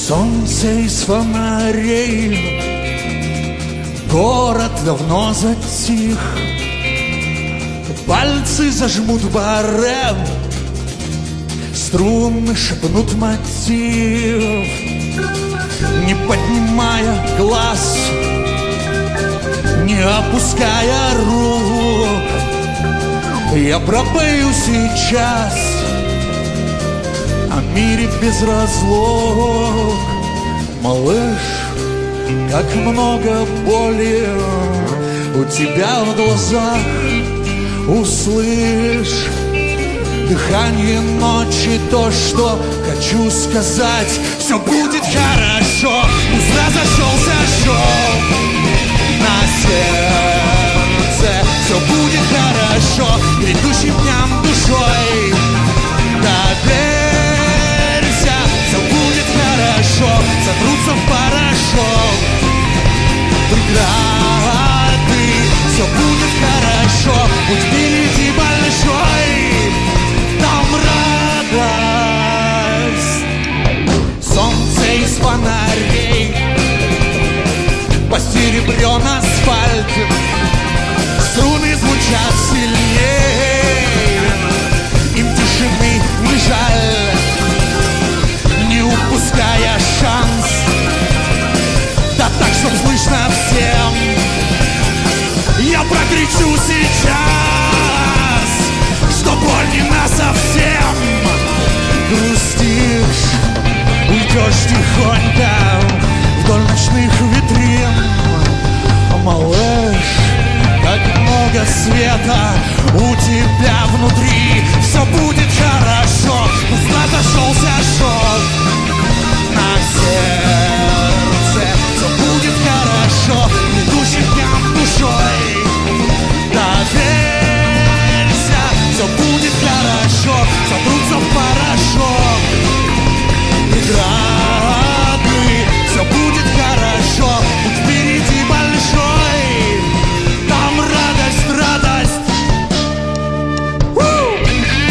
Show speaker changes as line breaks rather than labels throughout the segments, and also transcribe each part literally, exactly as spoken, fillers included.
Солнце из фонарей, город давно затих, пальцы зажмут барабан, струны шепнут мотив. Не поднимая глаз, не опуская рук, я пропою сейчас о мире без разлук. Малыш, как много боли у тебя в глазах, услышь дыхание ночи, то, что хочу сказать. Все будет хорошо, пусть разошелся шов на сердце. Все будет хорошо, грядущим дням душой доверься. Все будет хорошо, сотрутся в порошок преграды. Все будет хорошо, путь впереди большой, там радость. Солнце из фонарей, посеребрен асфальт, струны звучат сильнее, им тишины не жаль. Не упуская шанс, да так, чтоб слышно всем, я прокричу сейчас, что боль не насовсем. Грустишь, уйдешь тихонько вдоль ночных витрин. Малыш, как много света у тебя внутри. Все будет хорошо, пусть разошелся шов на сердце. Все будет хорошо, грядущим дням душой доверься. Все будет хорошо, сотрутся в порошок преграды. Все будет хорошо, путь впереди большой, там радость, радость. У-у-у!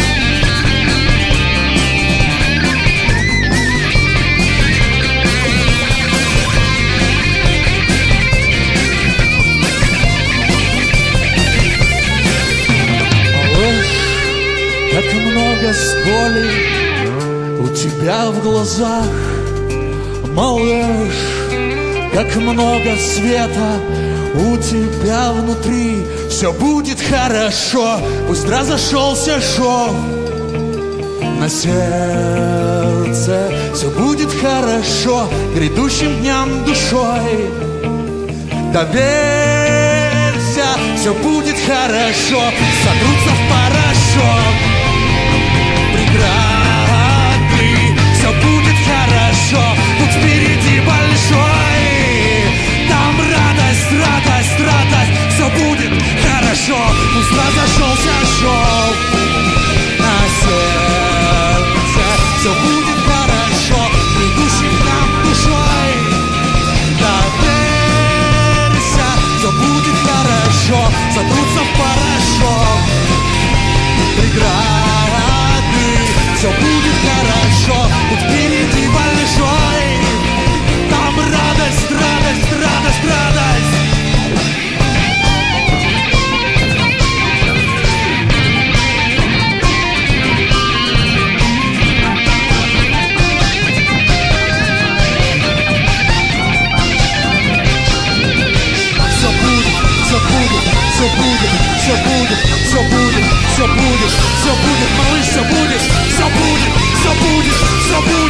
Малыш, как много с боли у тебя в глазах. Малыш, как много света у тебя внутри. Все будет хорошо, пусть разошелся шов на сердце. Все будет хорошо, грядущим дням душой доверься. Все будет хорошо, сотрутся в порошок преграды. Все будет хорошо, путь впереди большой, там радость, радость, радость. Все будет хорошо, пусть разошелся шов на сердце. Все будет хорошо, грядущим нам душой доверься. Все будет хорошо, сотрутся в порошок преграды. Все будет хорошо, путь впереди большой, там радость, радость, радость, радость. Все будет, все будет, все будет, все будет, все будет, все будет, все будет, малыш, все будет, все будет, все будет, все будет.